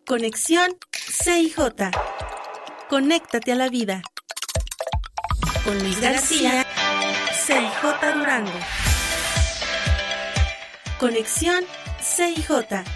Conexión CIJ. Conéctate a la vida. Con Luis García, CIJ Durango. Conexión CIJ.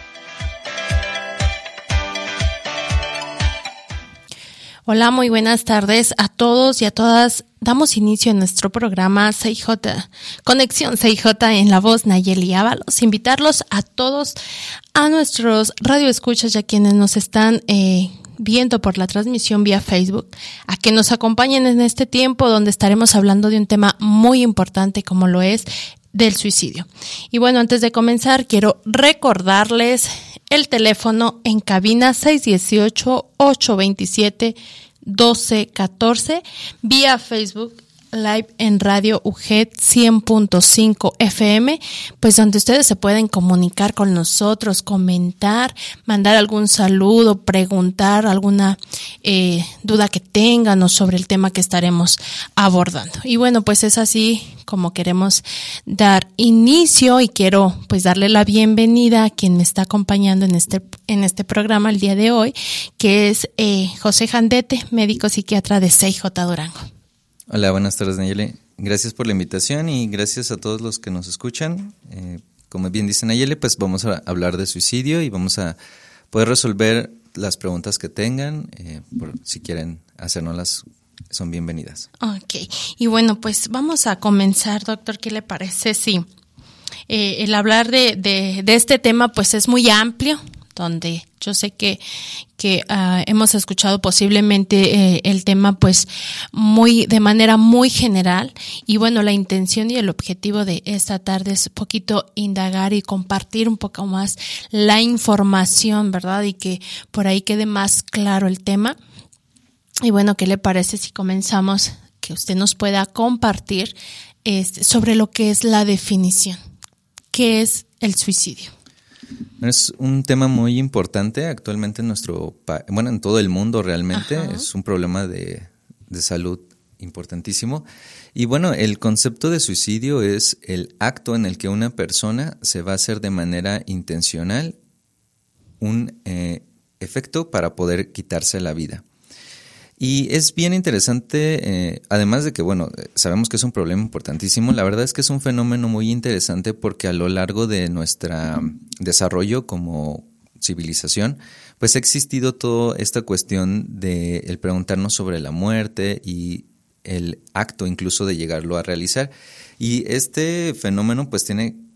Hola, muy buenas tardes a todos y a todas. Damos inicio a nuestro programa CIJ, Conexión CIJ en la voz Nayeli Ábalos. Invitarlos a todos, a nuestros radioescuchas y a quienes nos están viendo por la transmisión vía Facebook, a que nos acompañen en este tiempo donde estaremos hablando de un tema muy importante como lo es del suicidio. Y bueno, antes de comenzar, quiero recordarles el teléfono en cabina 618-827-1214, vía Facebook Live en Radio UGED 100.5 FM, pues donde ustedes se pueden comunicar con nosotros, comentar, mandar algún saludo, preguntar alguna duda que tengan o sobre el tema que estaremos abordando. Y bueno, pues es así como queremos dar inicio y quiero pues darle la bienvenida a quien me está acompañando en este programa el día de hoy, que es José Jandete, médico psiquiatra de CIJ Durango. Hola, buenas tardes, Nayeli. Gracias por la invitación y gracias a todos los que nos escuchan. Como bien dice Nayeli, pues vamos a hablar de suicidio y vamos a poder resolver las preguntas que tengan. Si quieren hacérnoslas, son bienvenidas. Ok. Y bueno, pues vamos a comenzar, doctor. ¿Qué le parece? Sí. El hablar de este tema pues es muy amplio, donde yo sé que hemos escuchado posiblemente el tema pues de manera muy general, y bueno, la intención y el objetivo de esta tarde es un poquito indagar y compartir un poco más la información, ¿verdad? Y que por ahí quede más claro el tema. Y bueno, ¿qué le parece si comenzamos? Que usted nos pueda compartir sobre lo que es la definición. ¿Qué es el suicidio? Es un tema muy importante actualmente en en todo el mundo realmente. Ajá. Es un problema de salud importantísimo. Y bueno, el concepto de suicidio es el acto en el que una persona se va a hacer de manera intencional un efecto para poder quitarse la vida. Y es bien interesante, además de que, bueno, sabemos que es un problema importantísimo, la verdad es que es un fenómeno muy interesante porque a lo largo de nuestro desarrollo como civilización, pues ha existido toda esta cuestión de el preguntarnos sobre la muerte y el acto incluso de llegarlo a realizar. Y este fenómeno pues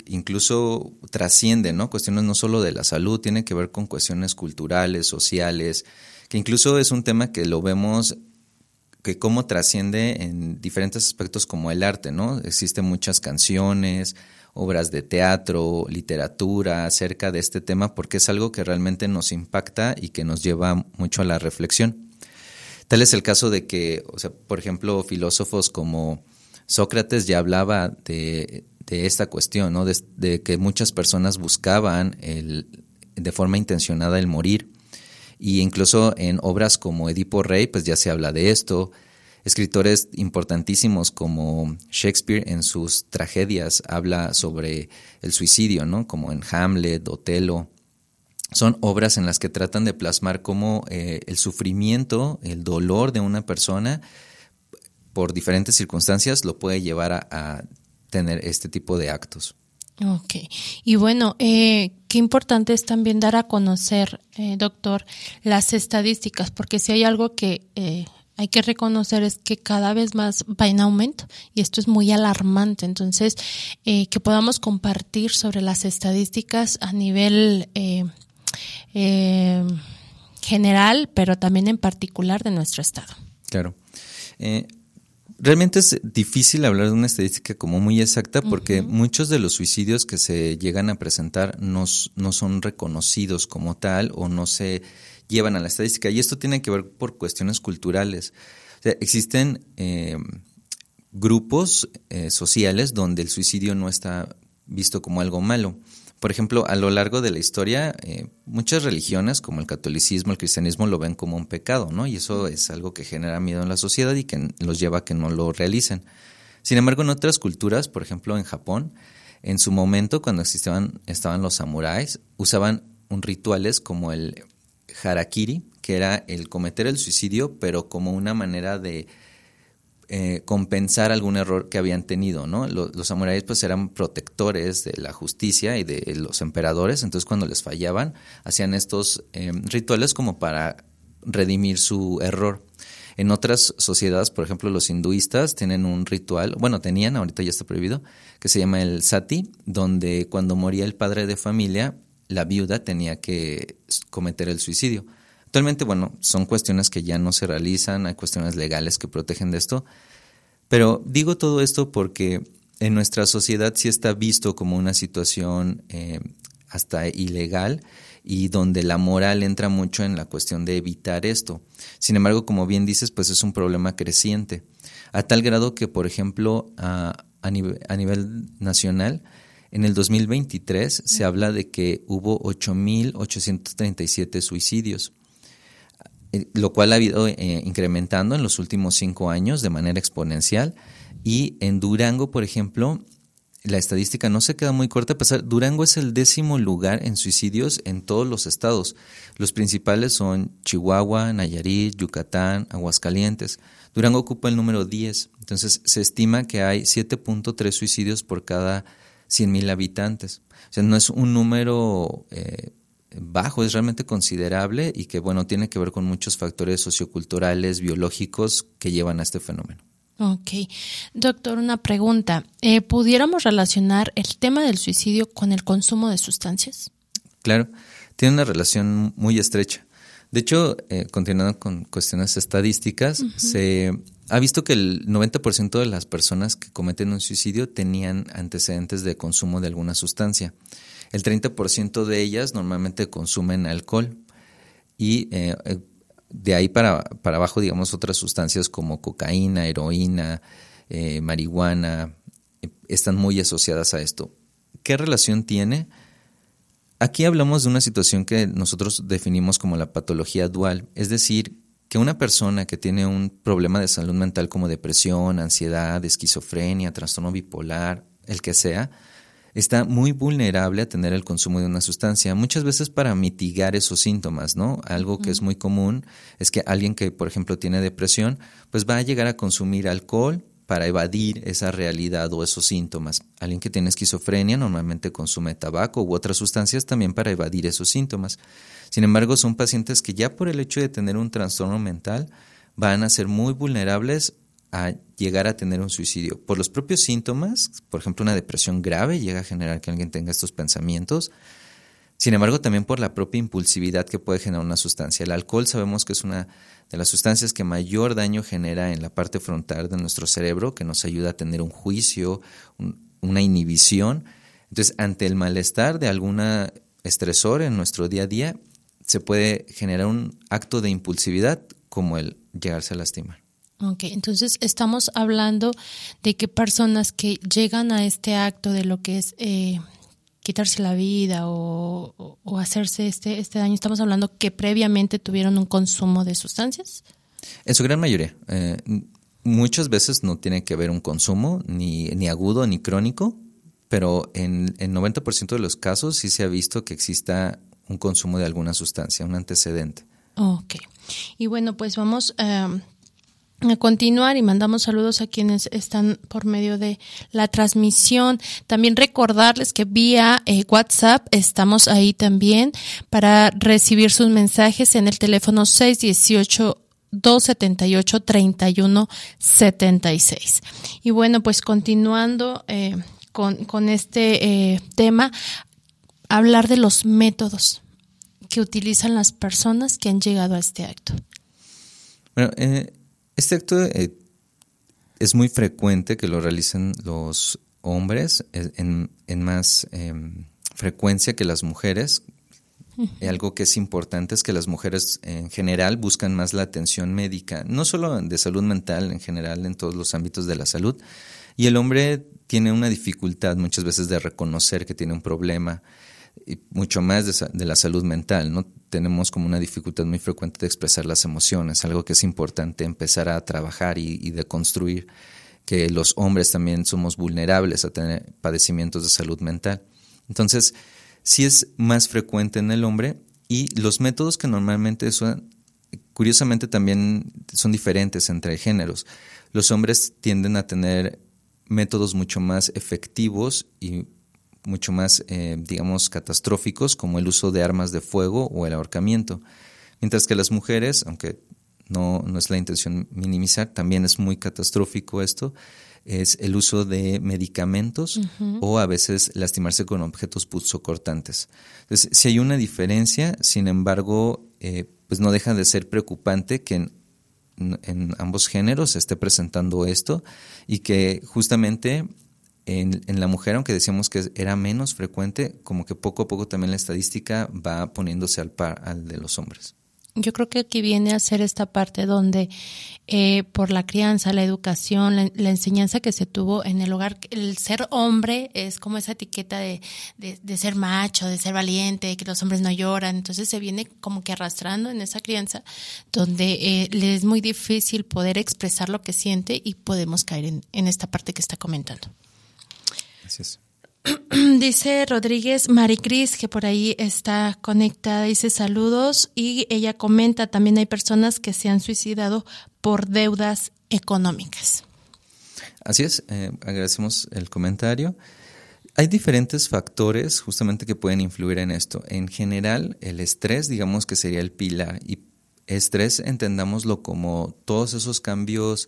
trasciende, ¿no? Cuestiones no solo de la salud, tiene que ver con cuestiones culturales, sociales, que incluso es un tema que lo vemos que cómo trasciende en diferentes aspectos como el arte, ¿no? Existen muchas canciones, obras de teatro, literatura acerca de este tema porque es algo que realmente nos impacta y que nos lleva mucho a la reflexión. Tal es el caso de que, por ejemplo, filósofos como Sócrates ya hablaba de esta cuestión, ¿no? De que muchas personas buscaban de forma intencionada el morir. Y incluso en obras como Edipo Rey, pues ya se habla de esto. Escritores importantísimos como Shakespeare en sus tragedias habla sobre el suicidio, ¿no? Como en Hamlet, Otelo. Son obras en las que tratan de plasmar cómo el sufrimiento, el dolor de una persona, por diferentes circunstancias, lo puede llevar a tener este tipo de actos. Ok. Y bueno, qué importante es también dar a conocer, doctor, las estadísticas, porque si hay algo que hay que reconocer es que cada vez más va en aumento y esto es muy alarmante. Entonces, que podamos compartir sobre las estadísticas a nivel general, pero también en particular de nuestro estado. Claro. Realmente es difícil hablar de una estadística como muy exacta porque muchos de los suicidios que se llegan a presentar no son reconocidos como tal o no se llevan a la estadística. Y esto tiene que ver por cuestiones culturales. O sea, existen grupos sociales donde el suicidio no está visto como algo malo. Por ejemplo, a lo largo de la historia, muchas religiones como el catolicismo, el cristianismo lo ven como un pecado, ¿no? Y eso es algo que genera miedo en la sociedad y que los lleva a que no lo realicen. Sin embargo, en otras culturas, por ejemplo en Japón, en su momento cuando estaban los samuráis, usaban rituales como harakiri, que era el cometer el suicidio, pero como una manera de compensar algún error que habían tenido, ¿no? Los samuráis pues eran protectores de la justicia y de los emperadores, entonces cuando les fallaban hacían estos rituales como para redimir su error. En otras sociedades, por ejemplo los hinduistas tienen un ritual, bueno tenían, ahorita ya está prohibido, que se llama el sati, donde cuando moría el padre de familia, la viuda tenía que cometer el suicidio. Actualmente, bueno, son cuestiones que ya no se realizan, hay cuestiones legales que protegen de esto, pero digo todo esto porque en nuestra sociedad sí está visto como una situación hasta ilegal y donde la moral entra mucho en la cuestión de evitar esto. Sin embargo, como bien dices, pues es un problema creciente, a tal grado que, por ejemplo, a nivel nacional, en el 2023 se habla de que hubo 8,837 suicidios, lo cual ha ido incrementando en los últimos 5 años de manera exponencial. Y en Durango, por ejemplo, la estadística no se queda muy corta, a pesar, Durango es el 10º lugar en suicidios en todos los estados. Los principales son Chihuahua, Nayarit, Yucatán, Aguascalientes. Durango ocupa el número 10, entonces se estima que hay 7.3 suicidios por cada 100,000 habitantes. O sea, no es un número bajo, es realmente considerable y que, bueno, tiene que ver con muchos factores socioculturales, biológicos que llevan a este fenómeno. Ok. Doctor, una pregunta. ¿Pudiéramos relacionar el tema del suicidio con el consumo de sustancias? Claro, tiene una relación muy estrecha. De hecho, continuando con cuestiones estadísticas, se ha visto que el 90% de las personas que cometen un suicidio tenían antecedentes de consumo de alguna sustancia. El 30% de ellas normalmente consumen alcohol y de ahí para abajo, digamos, otras sustancias como cocaína, heroína, marihuana, están muy asociadas a esto. ¿Qué relación tiene? Aquí hablamos de una situación que nosotros definimos como la patología dual, es decir, que una persona que tiene un problema de salud mental como depresión, ansiedad, esquizofrenia, trastorno bipolar, el que sea, está muy vulnerable a tener el consumo de una sustancia, muchas veces para mitigar esos síntomas, ¿no? Algo que es muy común es que alguien que, por ejemplo, tiene depresión, pues va a llegar a consumir alcohol para evadir esa realidad o esos síntomas. Alguien que tiene esquizofrenia normalmente consume tabaco u otras sustancias también para evadir esos síntomas. Sin embargo, son pacientes que ya por el hecho de tener un trastorno mental van a ser muy vulnerables a llegar a tener un suicidio. Por los propios síntomas, por ejemplo, una depresión grave llega a generar que alguien tenga estos pensamientos. Sin embargo, también por la propia impulsividad que puede generar una sustancia. El alcohol sabemos que es una de las sustancias que mayor daño genera en la parte frontal de nuestro cerebro, que nos ayuda a tener un juicio, una inhibición. Entonces, ante el malestar de alguna estresor en nuestro día a día, se puede generar un acto de impulsividad como el llegarse a lastimar. Ok, entonces estamos hablando de que personas que llegan a este acto de lo que es quitarse la vida o hacerse este daño, estamos hablando que previamente tuvieron un consumo de sustancias. En su gran mayoría. Muchas veces no tiene que haber un consumo ni agudo ni crónico, pero en el 90% de los casos sí se ha visto que exista un consumo de alguna sustancia, un antecedente. Ok. Y bueno, pues vamos a continuar y mandamos saludos a quienes están por medio de la transmisión. También recordarles que vía WhatsApp estamos ahí también para recibir sus mensajes en el teléfono 618-278-3176. Y bueno, pues continuando con este tema, hablar de los métodos que utilizan las personas que han llegado a este acto. Bueno, este acto es muy frecuente que lo realicen los hombres en más frecuencia que las mujeres. Algo que es importante es que las mujeres en general buscan más la atención médica, no solo de salud mental, en general en todos los ámbitos de la salud. Y el hombre tiene una dificultad muchas veces de reconocer que tiene un problema, y mucho más de la salud mental, ¿no? Tenemos como una dificultad muy frecuente de expresar las emociones, algo que es importante empezar a trabajar y de construir, que los hombres también somos vulnerables a tener padecimientos de salud mental. Entonces, sí es más frecuente en el hombre Y los métodos que normalmente usan, curiosamente también son diferentes entre géneros. Los hombres tienden a tener métodos mucho más efectivos y mucho más, digamos, catastróficos, como el uso de armas de fuego o el ahorcamiento. Mientras que las mujeres, aunque no es la intención minimizar, también es muy catastrófico esto, es el uso de medicamentos o a veces lastimarse con objetos punzocortantes. Entonces, si hay una diferencia, sin embargo, pues no deja de ser preocupante que en ambos géneros se esté presentando esto y que justamente en la mujer, aunque decíamos que era menos frecuente, como que poco a poco también la estadística va poniéndose al par al de los hombres. Yo creo que aquí viene a ser esta parte donde por la crianza, la educación, la enseñanza que se tuvo en el hogar, el ser hombre es como esa etiqueta de ser macho, de ser valiente, de que los hombres no lloran. Entonces se viene como que arrastrando en esa crianza donde le es muy difícil poder expresar lo que siente y podemos caer en esta parte que está comentando. Así es. Dice Rodríguez Maricris, que por ahí está conectada, dice saludos, y ella comenta, también hay personas que se han suicidado por deudas económicas. Así es, agradecemos el comentario. Hay diferentes factores justamente que pueden influir en esto. En general, el estrés, digamos que sería el pilar, y estrés entendámoslo como todos esos cambios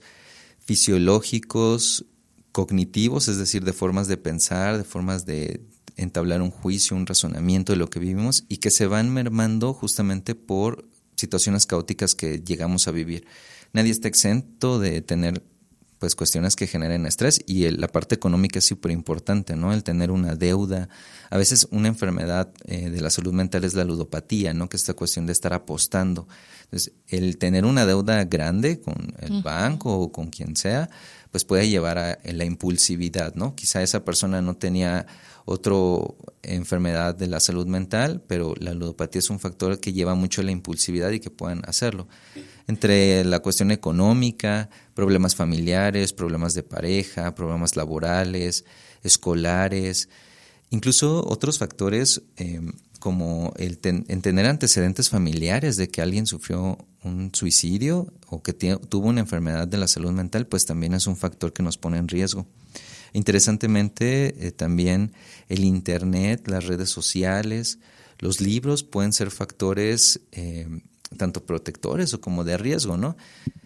fisiológicos, cognitivos, es decir, de formas de pensar, de formas de entablar un juicio, un razonamiento de lo que vivimos y que se van mermando justamente por situaciones caóticas que llegamos a vivir. Nadie está exento de tener pues cuestiones que generen estrés y la parte económica es súper importante, ¿no? El tener una deuda, a veces una enfermedad de la salud mental es la ludopatía, ¿no? Que es esta cuestión de estar apostando. Entonces, el tener una deuda grande con el banco o con quien sea, pues puede llevar a la impulsividad, ¿no? Quizá esa persona no tenía otra enfermedad de la salud mental, pero la ludopatía es un factor que lleva mucho a la impulsividad y que puedan hacerlo. Entre la cuestión económica, problemas familiares, problemas de pareja, problemas laborales, escolares, incluso otros factores como el tener antecedentes familiares de que alguien sufrió un suicidio o que tuvo una enfermedad de la salud mental, pues también es un factor que nos pone en riesgo. Interesantemente, también el internet, las redes sociales, los libros pueden ser factores tanto protectores o como de riesgo, ¿no?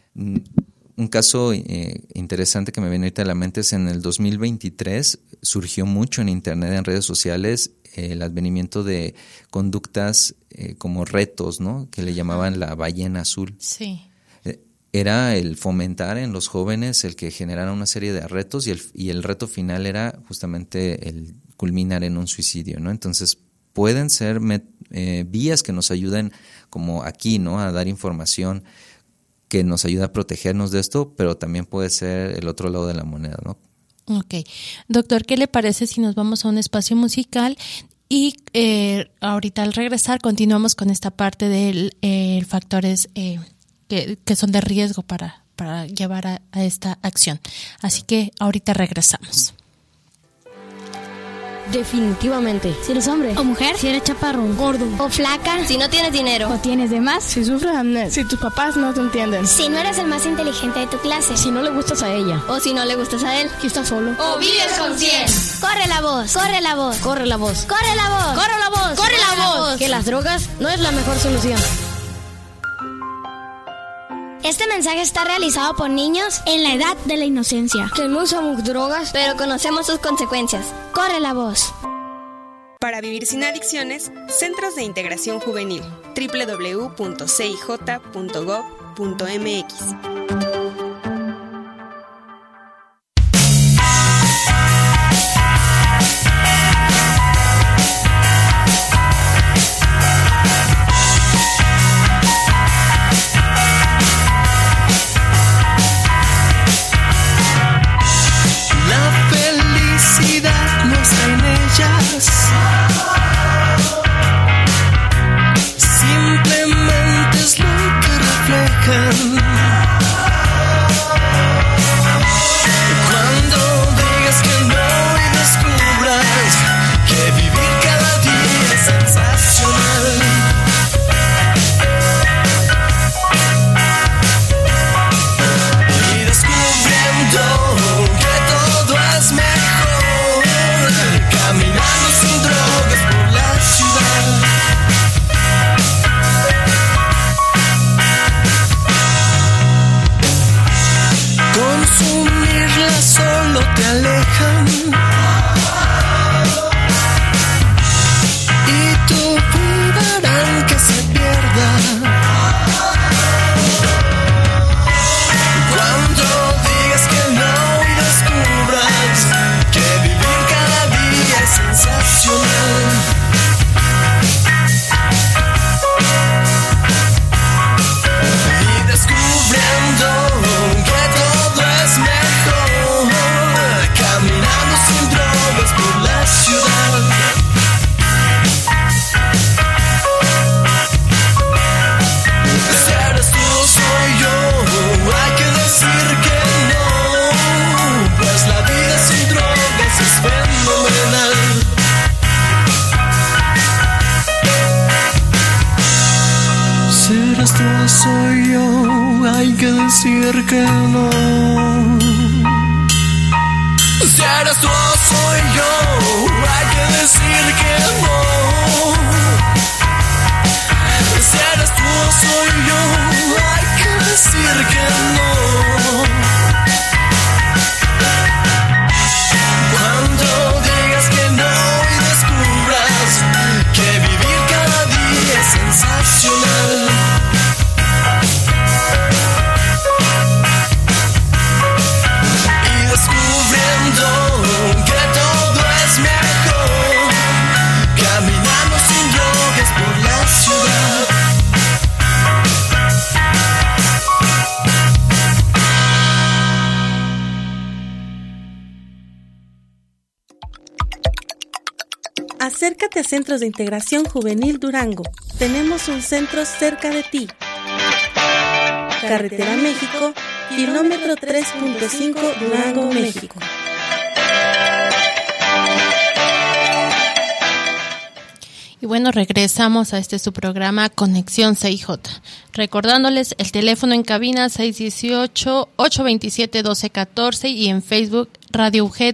Un caso interesante que me viene ahorita a la mente es en el 2023 surgió mucho en internet, en redes sociales, el advenimiento de conductas como retos, ¿no? Que le llamaban la ballena azul. Sí. Era el fomentar en los jóvenes el que generaran una serie de retos y el reto final era justamente el culminar en un suicidio, ¿no? Entonces pueden ser vías que nos ayuden como aquí, ¿no? A dar información que nos ayuda a protegernos de esto, pero también puede ser el otro lado de la moneda, ¿no? Ok. Doctor, ¿qué le parece si nos vamos a un espacio musical y ahorita al regresar continuamos con esta parte de factores que son de riesgo para llevar a esta acción? Así que ahorita regresamos. Definitivamente. Si eres hombre o mujer, si eres chaparro, gordo o flaca, si no tienes dinero o tienes de más, si sufres amnesia, si tus papás no te entienden, si no eres el más inteligente de tu clase, si no le gustas a ella o si no le gustas a él, si estás solo o vives con 100. Corre la voz, corre la voz, corre la voz, corre la voz, corre la voz, corre la voz, que las drogas no es la mejor solución. Este mensaje está realizado por niños en la edad de la inocencia, que no usamos drogas, pero conocemos sus consecuencias. Corre la voz. Para vivir sin adicciones, Centros de Integración Juvenil, www.cij.gov.mx. Simplemente es lo que reflejan soy yo, hay que decir que no. Si eres tú o soy yo, hay que decir que no. Si eres tú o soy yo, hay que decir que no. Cuando digas que no y descubras que vivir cada día es sensacional. Y descubriendo que todo es mejor, caminando sin drogas por la ciudad. Acércate a Centros de Integración Juvenil Durango. Tenemos un centro cerca de ti. Carretera México, kilómetro 3.5, Durango, México. Y bueno, regresamos a su programa Conexión CIJ. Recordándoles el teléfono en cabina 618-827-1214 y en Facebook Radio UGED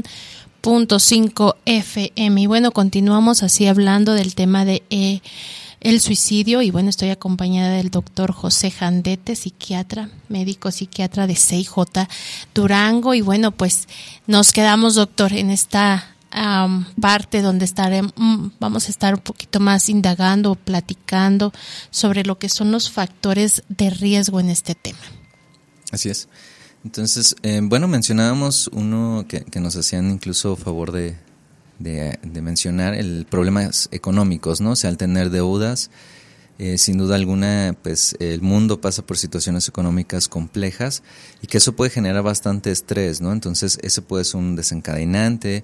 100.5 FM. Y bueno, continuamos así hablando del tema de el suicidio. Y bueno, estoy acompañada del doctor José Jandete, psiquiatra, médico psiquiatra de CIJ Durango. Y bueno, pues nos quedamos, doctor, en esta parte donde vamos a estar un poquito más indagando, platicando sobre lo que son los factores de riesgo en este tema. Así es. Entonces, bueno, mencionábamos uno que nos hacían incluso favor de mencionar, el problemas económicos, ¿no? O sea, al tener deudas, sin duda alguna, pues el mundo pasa por situaciones económicas complejas y que eso puede generar bastante estrés, ¿no? Entonces, ese puede ser un desencadenante.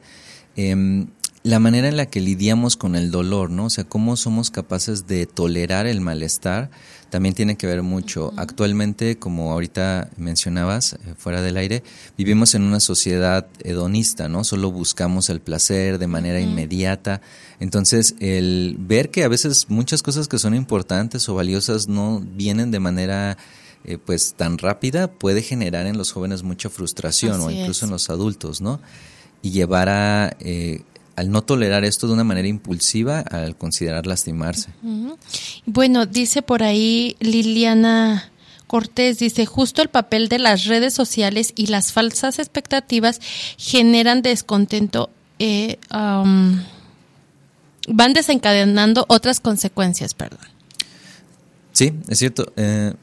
La manera en la que lidiamos con el dolor, ¿no? O sea, cómo somos capaces de tolerar el malestar, también tiene que ver mucho. Actualmente, como ahorita mencionabas, fuera del aire, vivimos en una sociedad hedonista, ¿no? Solo buscamos el placer de manera inmediata. Entonces, el ver que a veces muchas cosas que son importantes o valiosas no vienen de manera pues tan rápida, puede generar en los jóvenes mucha frustración. Así o incluso en los adultos, ¿no? Y llevar al no tolerar esto de una manera impulsiva, al considerar lastimarse. Uh-huh. Bueno, dice por ahí Liliana Cortés, dice, justo el papel de las redes sociales y las falsas expectativas generan descontento, van desencadenando otras consecuencias, perdón. Sí, es cierto.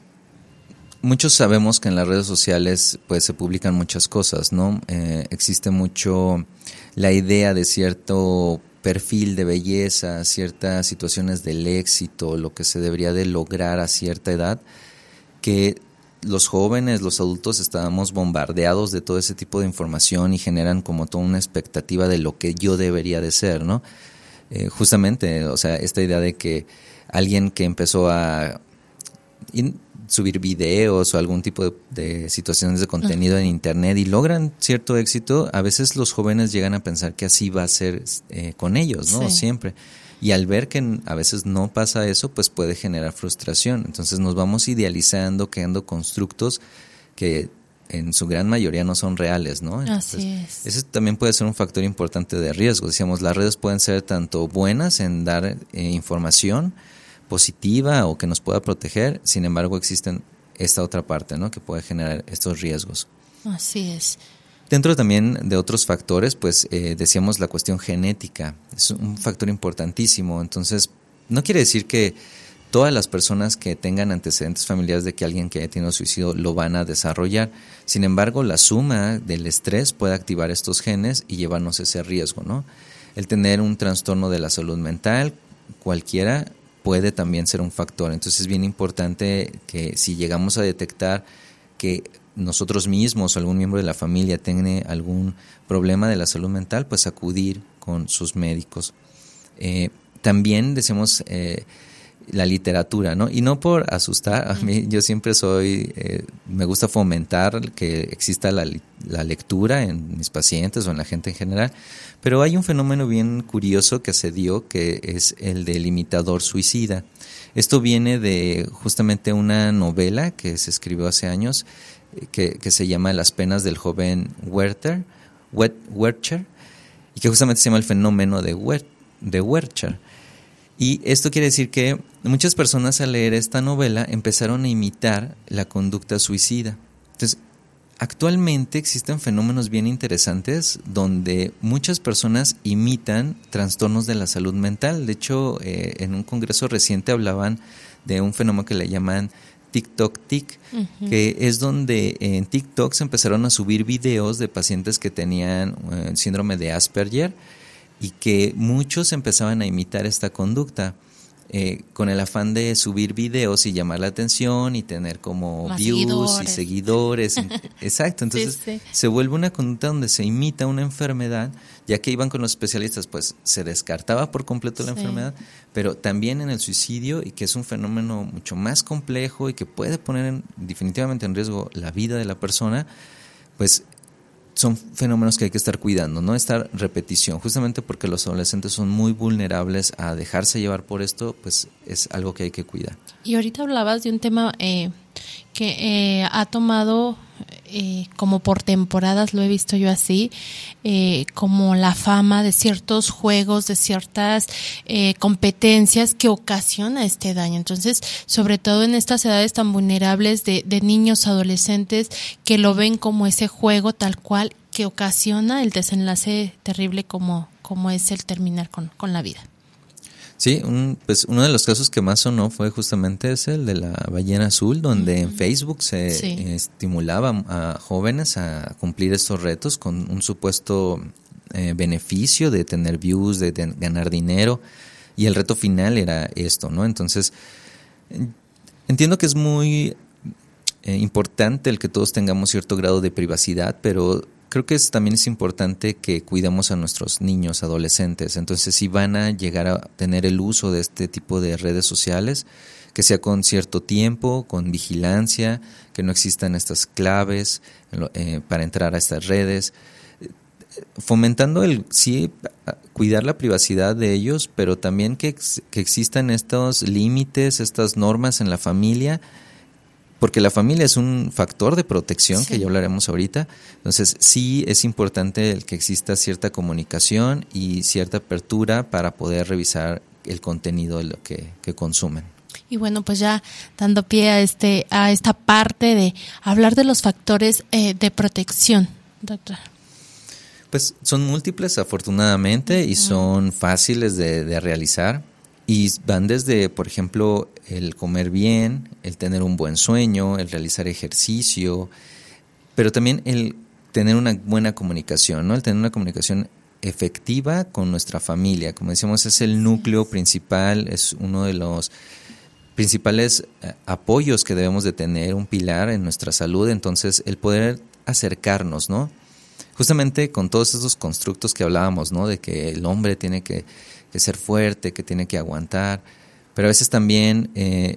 Muchos sabemos que en las redes sociales pues se publican muchas cosas, ¿no? Existe mucho la idea de cierto perfil de belleza, ciertas situaciones del éxito, lo que se debería de lograr a cierta edad, que los jóvenes, los adultos estábamos bombardeados de todo ese tipo de información y generan como toda una expectativa de lo que yo debería de ser, ¿no? Justamente, o sea, esta idea de que alguien que empezó a subir videos o algún tipo de situaciones de contenido en internet y logran cierto éxito, a veces los jóvenes llegan a pensar que así va a ser con ellos, ¿no? Sí. Siempre. Y al ver que a veces no pasa eso, pues puede generar frustración. Entonces nos vamos idealizando, creando constructos que en su gran mayoría no son reales, ¿no? Entonces, así es. Ese también puede ser un factor importante de riesgo. Decíamos, las redes pueden ser tanto buenas en dar información positiva o que nos pueda proteger, sin embargo existen esta otra parte, ¿no? Que puede generar estos riesgos. Así es. Dentro también de otros factores, pues decíamos la cuestión genética, es un factor importantísimo. Entonces, no quiere decir que todas las personas que tengan antecedentes familiares de que alguien que haya tenido suicidio lo van a desarrollar. Sin embargo, la suma del estrés puede activar estos genes y llevarnos ese riesgo, ¿no? El tener un trastorno de la salud mental, cualquiera, puede también ser un factor. Entonces es bien importante que si llegamos a detectar que nosotros mismos o algún miembro de la familia tiene algún problema de la salud mental, pues acudir con sus médicos. También decimos la literatura, ¿no? Y no por asustar, a mí yo siempre me gusta fomentar que exista la lectura en mis pacientes o en la gente en general, pero hay un fenómeno bien curioso que se dio, que es el del imitador suicida. Esto viene de justamente una novela que se escribió hace años que se llama Las penas del joven Werther, y que justamente se llama el fenómeno de Werther. Y esto quiere decir que muchas personas al leer esta novela empezaron a imitar la conducta suicida. Entonces, actualmente existen fenómenos bien interesantes donde muchas personas imitan trastornos de la salud mental. De hecho, en un congreso reciente hablaban de un fenómeno que le llaman TikTok-tic, que es donde en TikTok se empezaron a subir videos de pacientes que tenían síndrome de Asperger y que muchos empezaban a imitar esta conducta. Con el afán de subir videos y llamar la atención y tener como más views y seguidores. Exacto, entonces sí. Se vuelve una conducta donde se imita una enfermedad, ya que iban con los especialistas, pues se descartaba por completo la enfermedad, pero también en el suicidio, y que es un fenómeno mucho más complejo y que puede poner definitivamente en riesgo la vida de la persona, pues son fenómenos que hay que estar cuidando, no esta repetición, justamente porque los adolescentes son muy vulnerables a dejarse llevar por esto, pues es algo que hay que cuidar. Y ahorita hablabas de un tema que ha tomado como por temporadas, lo he visto yo así, como la fama de ciertos juegos, de ciertas competencias que ocasiona este daño. Entonces, sobre todo en estas edades tan vulnerables de niños, adolescentes, que lo ven como ese juego tal cual que ocasiona el desenlace terrible como es el terminar con la vida. Sí, pues uno de los casos que más sonó fue justamente ese, el de la ballena azul, donde en Facebook se estimulaba a jóvenes a cumplir estos retos con un supuesto beneficio de tener views, de ganar dinero, y el reto final era esto, ¿no? Entonces, entiendo que es muy importante el que todos tengamos cierto grado de privacidad, pero creo que también es importante que cuidemos a nuestros niños, adolescentes. Entonces, si van a llegar a tener el uso de este tipo de redes sociales, que sea con cierto tiempo, con vigilancia, que no existan estas claves para entrar a estas redes, fomentando cuidar la privacidad de ellos, pero también que existan estos límites, estas normas en la familia, porque la familia es un factor de protección, que ya hablaremos ahorita. Entonces, sí es importante el que exista cierta comunicación y cierta apertura para poder revisar el contenido de lo que consumen. Y bueno, pues ya dando pie a esta parte de hablar de los factores de protección, doctor. Pues son múltiples, afortunadamente, y son fáciles de realizar. Y van desde, por ejemplo, el comer bien, el tener un buen sueño, el realizar ejercicio, pero también el tener una buena comunicación, ¿no? El tener una comunicación efectiva con nuestra familia. Como decíamos, es el núcleo principal, es uno de los principales apoyos que debemos de tener, un pilar en nuestra salud. Entonces, el poder acercarnos, ¿no? Justamente con todos esos constructos que hablábamos, ¿no? De que el hombre tiene que ser fuerte, que tiene que aguantar, pero a veces también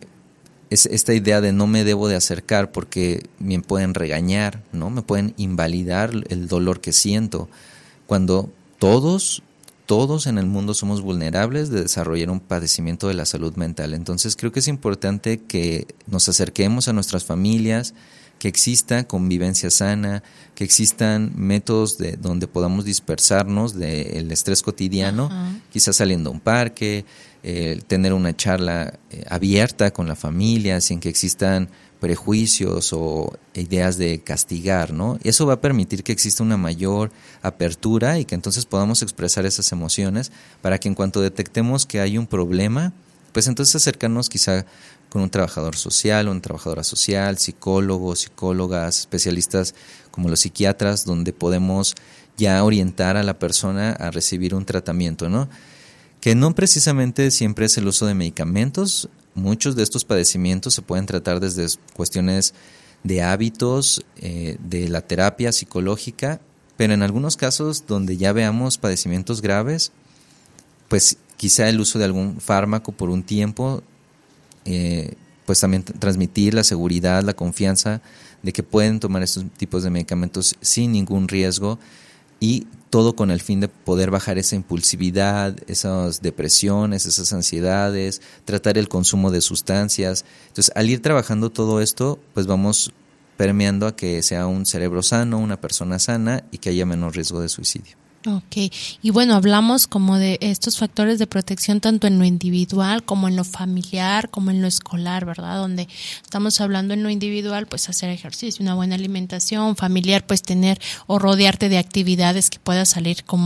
es esta idea de no me debo de acercar porque me pueden regañar, ¿no? Me pueden invalidar el dolor que siento, cuando todos en el mundo somos vulnerables de desarrollar un padecimiento de la salud mental. Entonces creo que es importante que nos acerquemos a nuestras familias, que exista convivencia sana, que existan métodos donde podamos dispersarnos del estrés cotidiano, quizás saliendo a un parque, tener una charla abierta con la familia, sin que existan prejuicios o ideas de castigar, ¿no? Y eso va a permitir que exista una mayor apertura y que entonces podamos expresar esas emociones para que en cuanto detectemos que hay un problema, pues entonces acercarnos quizá con un trabajador social o una trabajadora social, psicólogos, psicólogas, especialistas como los psiquiatras, donde podemos ya orientar a la persona a recibir un tratamiento, ¿no? Que no precisamente siempre es el uso de medicamentos. Muchos de estos padecimientos se pueden tratar desde cuestiones de hábitos, de la terapia psicológica, pero en algunos casos donde ya veamos padecimientos graves, pues quizá el uso de algún fármaco por un tiempo pues pues también transmitir la seguridad, la confianza de que pueden tomar estos tipos de medicamentos sin ningún riesgo, y todo con el fin de poder bajar esa impulsividad, esas depresiones, esas ansiedades, tratar el consumo de sustancias. Entonces, al ir trabajando todo esto, pues vamos permeando a que sea un cerebro sano, una persona sana y que haya menor riesgo de suicidio. Ok, y bueno, hablamos como de estos factores de protección tanto en lo individual como en lo familiar, como en lo escolar, ¿verdad? Donde estamos hablando en lo individual, pues hacer ejercicio, una buena alimentación, familiar, pues tener o rodearte de actividades que puedas salir con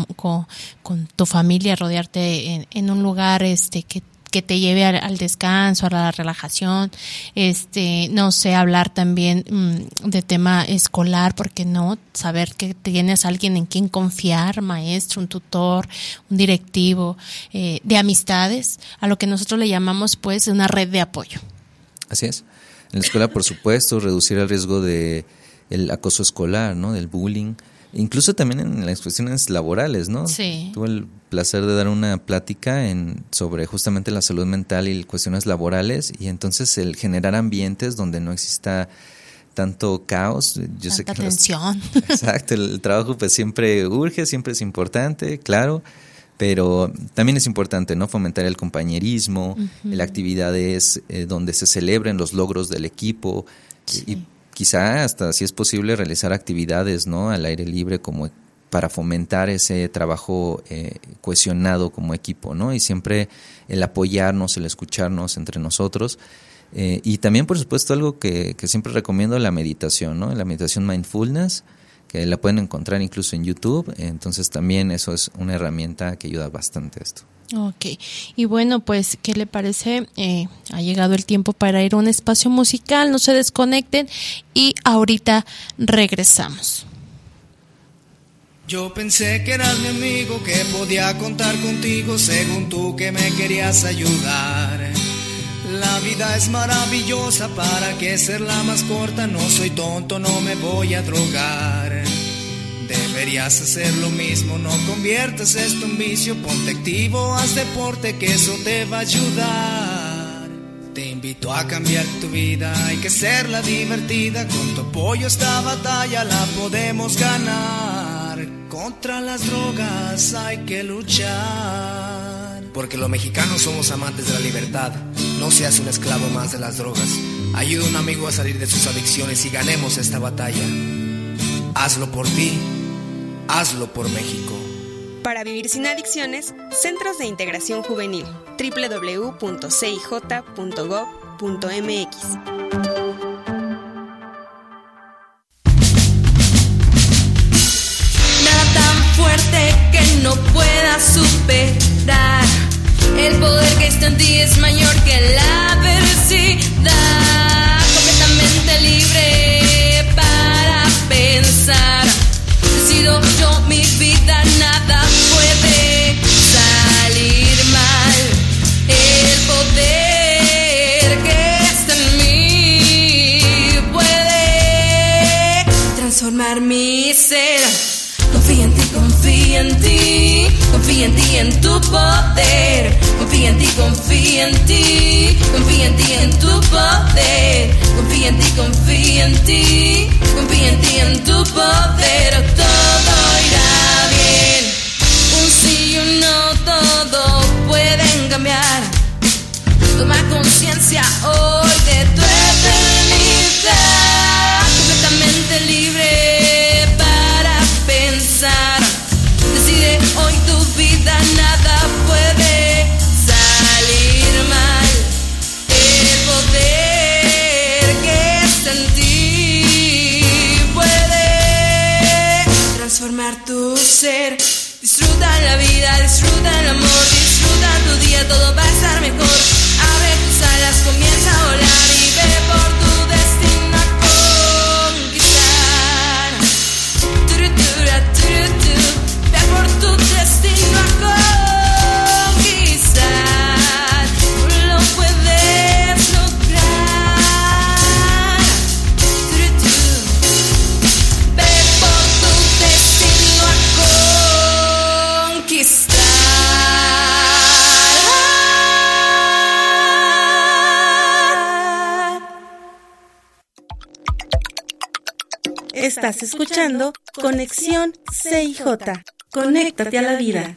tu familia, rodearte en un lugar que te lleve al descanso, a la relajación, no sé, hablar también de tema escolar, porque no, saber que tienes alguien en quien confiar, maestro, un tutor, un directivo, de amistades, a lo que nosotros le llamamos pues una red de apoyo. Así es. En la escuela, por supuesto, reducir el riesgo de el acoso escolar, ¿no? Del bullying. Incluso también en las cuestiones laborales, ¿no? Sí. Tuve el placer de dar una plática sobre justamente la salud mental y cuestiones laborales, y entonces el generar ambientes donde no exista tanto caos. Yo sé que tensión. Exacto, el trabajo pues siempre urge, siempre es importante, claro, pero también es importante, ¿no? Fomentar el compañerismo, uh-huh. Actividades donde se celebren los logros del equipo, sí. Y quizá hasta, si es posible, realizar actividades, ¿no? Al aire libre, como para fomentar ese trabajo cohesionado como equipo, ¿no? Y siempre el apoyarnos, el escucharnos entre nosotros. Y también, por supuesto, algo que siempre recomiendo, la meditación, ¿no? La meditación mindfulness, que la pueden encontrar incluso en YouTube. Entonces también eso es una herramienta que ayuda bastante a esto. Ok, y bueno, pues, ¿qué le parece? Ha llegado el tiempo para ir a un espacio musical, no se desconecten y ahorita regresamos. Yo pensé que eras mi amigo, que podía contar contigo, según tú que me querías ayudar. La vida es maravillosa, ¿para qué serla más corta? No soy tonto, no me voy a drogar. Deberías hacer lo mismo, no conviertas esto en vicio, ponte activo, haz deporte, que eso te va a ayudar. Te invito a cambiar tu vida, hay que hacerla divertida, con tu apoyo esta batalla la podemos ganar. Contra las drogas hay que luchar. Porque los mexicanos somos amantes de la libertad, no seas un esclavo más de las drogas. Ayuda a un amigo a salir de sus adicciones y ganemos esta batalla. Hazlo por ti, hazlo por México. Para vivir sin adicciones, Centros de Integración Juvenil, www.cij.gov.mx. Nada tan fuerte que no puedas superar. El poder que está en ti es mayor que la adversidad. Completamente libre para pensar. Decido yo mi vida, nada puede salir mal. El poder que está en mí puede transformar mi ser. Confía en ti, confía en ti, confía en ti, en tu poder. Confía en ti, confía en ti, confía en ti, en tu poder. Confía en ti, confía en ti, confía en ti, en tu poder. Todo irá bien. Un sí y un no, todo pueden cambiar. Toma conciencia hoy de tu eternidad. Completamente libre para pensar. Decide hoy tu vida, nada puede salir mal. El poder que está en ti puede transformar tu ser. Disfruta la vida, disfruta el amor, disfruta tu día, todo va a estar mejor. Abre tus alas, comienza a volar y ve por tu destino a conquistar. Ve por tu destino a conquistar. Estás escuchando Conexión CIJ. Conéctate a la vida.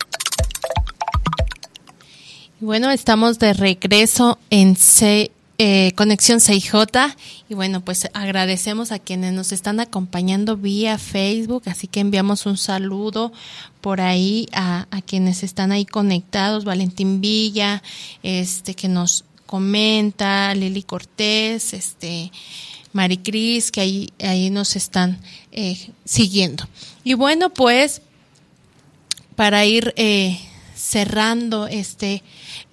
Bueno, estamos de regreso en Conexión CIJ y bueno, pues agradecemos a quienes nos están acompañando vía Facebook, así que enviamos un saludo por ahí a quienes están ahí conectados, Valentín Villa, que nos comenta, Lili Cortés, Maricris, que ahí nos están siguiendo. Y bueno, pues para ir cerrando este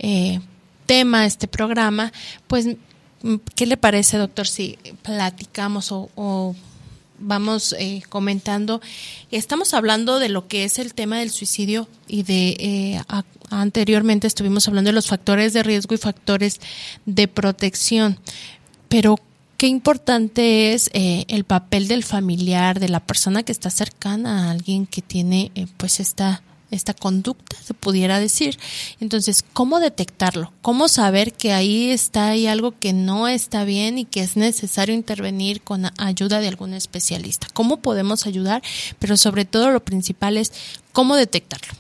tema, este programa, pues, ¿qué le parece, doctor, si platicamos o vamos comentando? Estamos hablando de lo que es el tema del suicidio y anteriormente estuvimos hablando de los factores de riesgo y factores de protección, pero qué importante es el papel del familiar, de la persona que está cercana a alguien que tiene pues esta conducta, se pudiera decir. Entonces, ¿cómo detectarlo? ¿Cómo saber que ahí hay algo que no está bien y que es necesario intervenir con ayuda de algún especialista? ¿Cómo podemos ayudar? Pero sobre todo lo principal es ¿cómo detectarlo?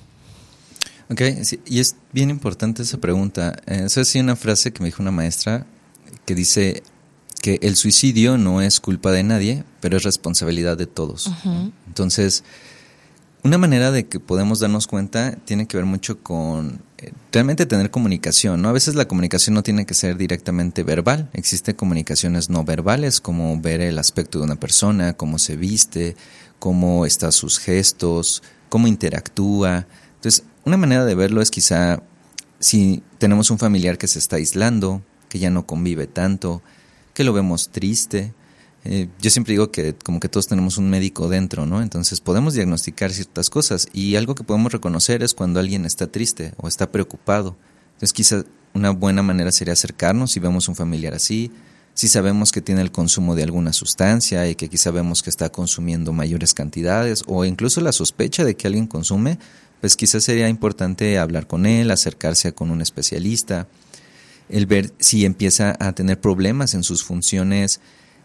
Ok, sí, y es bien importante esa pregunta. Eso es una frase que me dijo una maestra que dice que el suicidio no es culpa de nadie, pero es responsabilidad de todos. Uh-huh. Entonces, una manera de que podemos darnos cuenta tiene que ver mucho con realmente tener comunicación, ¿no? A veces la comunicación no tiene que ser directamente verbal. Existen comunicaciones no verbales, como ver el aspecto de una persona, cómo se viste, cómo están sus gestos, cómo interactúa. Entonces, una manera de verlo es quizá si tenemos un familiar que se está aislando, que ya no convive tanto, que lo vemos triste. Yo siempre digo que como que todos tenemos un médico dentro, ¿no? Entonces podemos diagnosticar ciertas cosas y algo que podemos reconocer es cuando alguien está triste o está preocupado. Entonces quizá una buena manera sería acercarnos si vemos un familiar así, si sabemos que tiene el consumo de alguna sustancia y que quizá vemos que está consumiendo mayores cantidades o incluso la sospecha de que alguien consume, pues quizás sería importante hablar con él, acercarse con un especialista, el ver si empieza a tener problemas en sus funciones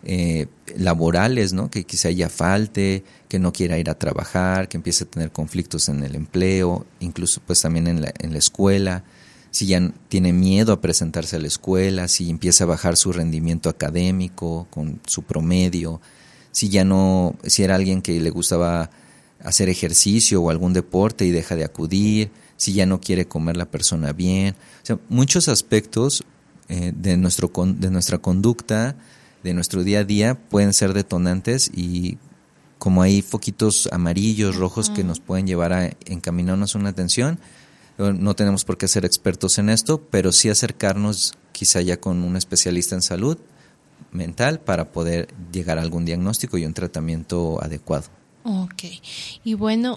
laborales, ¿no? Que quizá ya falte, que no quiera ir a trabajar, que empiece a tener conflictos en el empleo, incluso pues también en la escuela, si ya tiene miedo a presentarse a la escuela, si empieza a bajar su rendimiento académico con su promedio, si era alguien que le gustaba hacer ejercicio o algún deporte y deja de acudir, si ya no quiere comer la persona bien. O sea, muchos aspectos de nuestra conducta, de nuestro día a día, pueden ser detonantes y como hay foquitos amarillos, rojos que nos pueden llevar a encaminarnos a una atención. No tenemos por qué ser expertos en esto, pero sí acercarnos quizá ya con un especialista en salud mental para poder llegar a algún diagnóstico y un tratamiento adecuado. Ok. Y bueno,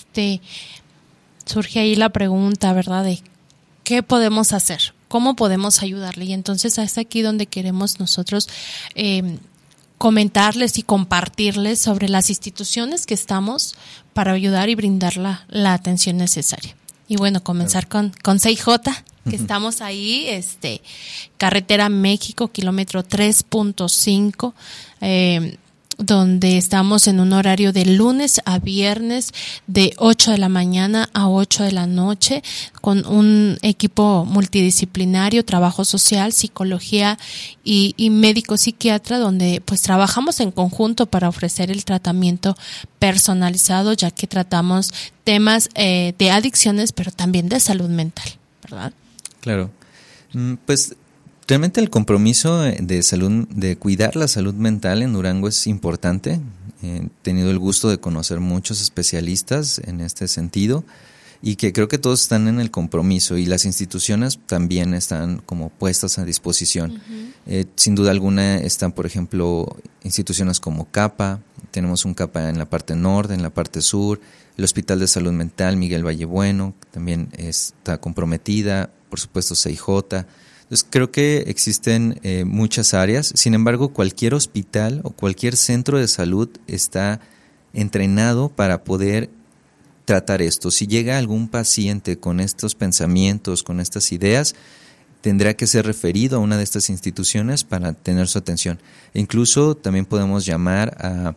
surge ahí la pregunta, ¿verdad? De ¿qué podemos hacer? ¿Cómo podemos ayudarle? Y entonces es aquí donde queremos nosotros comentarles y compartirles sobre las instituciones que estamos para ayudar y brindar la atención necesaria. Y bueno, comenzar con CIJ, que estamos ahí, Carretera México, kilómetro 3.5, donde estamos en un horario de lunes a viernes de 8 de la mañana a 8 de la noche con un equipo multidisciplinario, trabajo social, psicología y médico psiquiatra, donde pues trabajamos en conjunto para ofrecer el tratamiento personalizado, ya que tratamos temas de adicciones, pero también de salud mental, ¿verdad? Claro. Pues realmente el compromiso de salud, de cuidar la salud mental en Durango es importante. He tenido el gusto de conocer muchos especialistas en este sentido y que creo que todos están en el compromiso y las instituciones también están como puestas a disposición. Uh-huh. Sin duda alguna están, por ejemplo, instituciones como CAPA, tenemos un CAPA en la parte norte, en la parte sur, el Hospital de Salud Mental Miguel Vallebueno también está comprometida, por supuesto CIJ. Entonces creo que existen muchas áreas, sin embargo cualquier hospital o cualquier centro de salud está entrenado para poder tratar esto. Si llega algún paciente con estos pensamientos, con estas ideas, tendrá que ser referido a una de estas instituciones para tener su atención. E incluso también podemos llamar a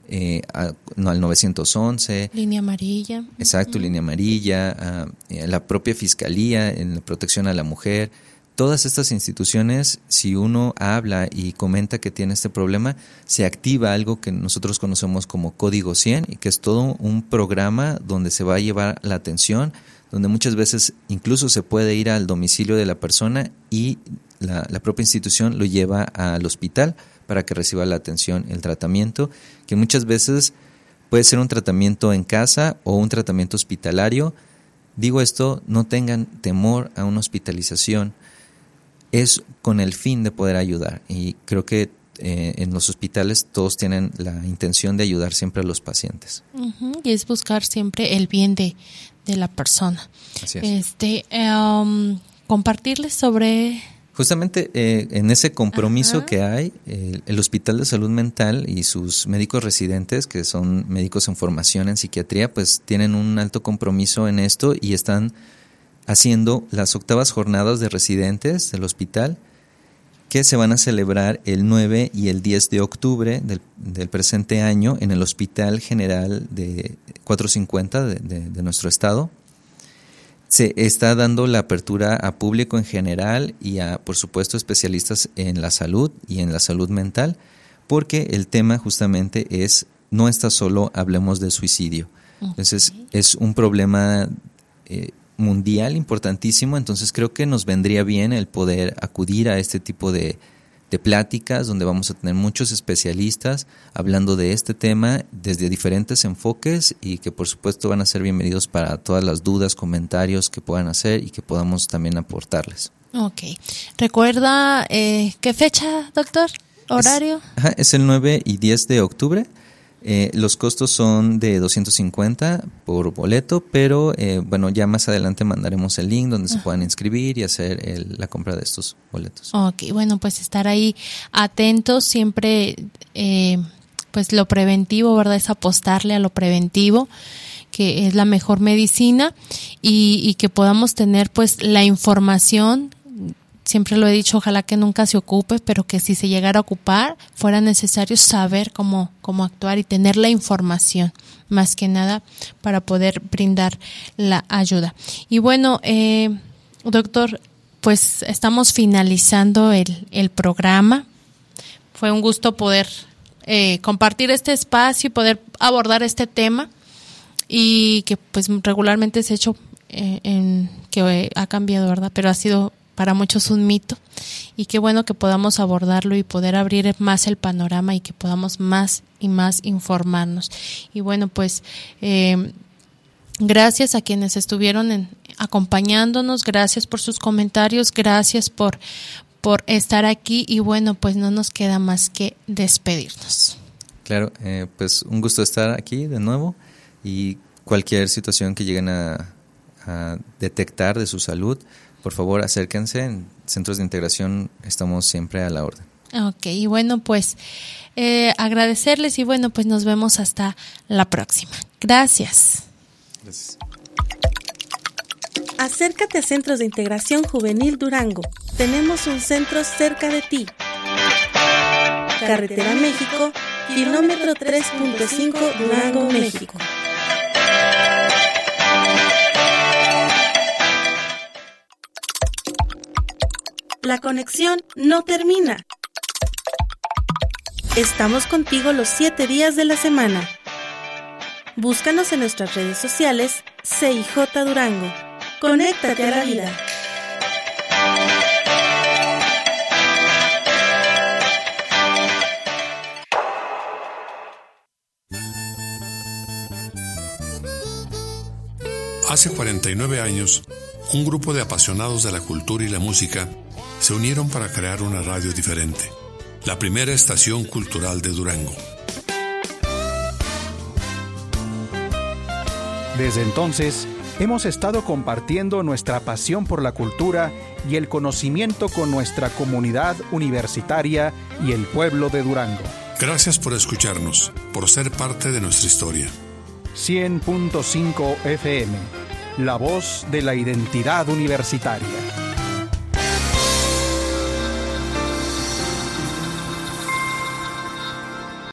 al 911. Línea amarilla. Exacto, línea amarilla, la propia Fiscalía en la protección a la mujer. Todas estas instituciones, si uno habla y comenta que tiene este problema, se activa algo que nosotros conocemos como Código 100 y que es todo un programa donde se va a llevar la atención, donde muchas veces incluso se puede ir al domicilio de la persona y la propia institución lo lleva al hospital para que reciba la atención, el tratamiento, que muchas veces puede ser un tratamiento en casa o un tratamiento hospitalario. Digo esto, no tengan temor a una hospitalización. Es con el fin de poder ayudar y creo que en los hospitales todos tienen la intención de ayudar siempre a los pacientes. Y es buscar siempre el bien de la persona. Así es. Compartirles sobre... Justamente en ese compromiso que hay, el Hospital de Salud Mental y sus médicos residentes, que son médicos en formación en psiquiatría, pues tienen un alto compromiso en esto y están haciendo las 8ª jornadas de residentes del hospital que se van a celebrar el 9 y el 10 de octubre del presente año en el Hospital General de 450 de nuestro estado. Se está dando la apertura a público en general y a, por supuesto, especialistas en la salud y en la salud mental, porque el tema justamente es, no está solo hablemos de suicidio. Entonces, es un problema mundial importantísimo, entonces creo que nos vendría bien el poder acudir a este tipo de pláticas donde vamos a tener muchos especialistas hablando de este tema desde diferentes enfoques y que por supuesto van a ser bienvenidos para todas las dudas, comentarios que puedan hacer y que podamos también aportarles. Ok. ¿Recuerda qué fecha, doctor? ¿Horario? Es el 9 y 10 de octubre. Los costos son de 250 por boleto, pero ya más adelante mandaremos el link donde se puedan inscribir y hacer la compra de estos boletos. Ok, bueno, pues estar ahí atentos, siempre pues lo preventivo, ¿verdad? Es apostarle a lo preventivo, que es la mejor medicina y que podamos tener pues la información. Siempre lo he dicho, ojalá que nunca se ocupe, pero que si se llegara a ocupar, fuera necesario saber cómo actuar y tener la información, más que nada, para poder brindar la ayuda. Y bueno, doctor, pues estamos finalizando el programa. Fue un gusto poder compartir este espacio y poder abordar este tema y que pues regularmente se ha hecho que ha cambiado, ¿verdad? Pero ha sido para muchos un mito y qué bueno que podamos abordarlo y poder abrir más el panorama y que podamos más y más informarnos. Y bueno, pues gracias a quienes estuvieron acompañándonos, gracias por sus comentarios, gracias por estar aquí y bueno, pues no nos queda más que despedirnos. Claro, pues un gusto estar aquí de nuevo y cualquier situación que lleguen a detectar de su salud, por favor, acérquense. En Centros de Integración estamos siempre a la orden. Ok, y bueno, pues agradecerles y bueno, pues nos vemos hasta la próxima. Gracias. Gracias. Acércate a Centros de Integración Juvenil Durango. Tenemos un centro cerca de ti. Carretera México, kilómetro 3.5, Durango, México. La conexión no termina. Estamos contigo los 7 días de la semana. Búscanos en nuestras redes sociales CIJ Durango. Conéctate a la vida. Hace 49 años, un grupo de apasionados de la cultura y la música se unieron para crear una radio diferente, la primera estación cultural de Durango. Desde entonces, hemos estado compartiendo nuestra pasión por la cultura y el conocimiento con nuestra comunidad universitaria y el pueblo de Durango. Gracias por escucharnos, por ser parte de nuestra historia. 100.5 FM, la voz de la identidad universitaria.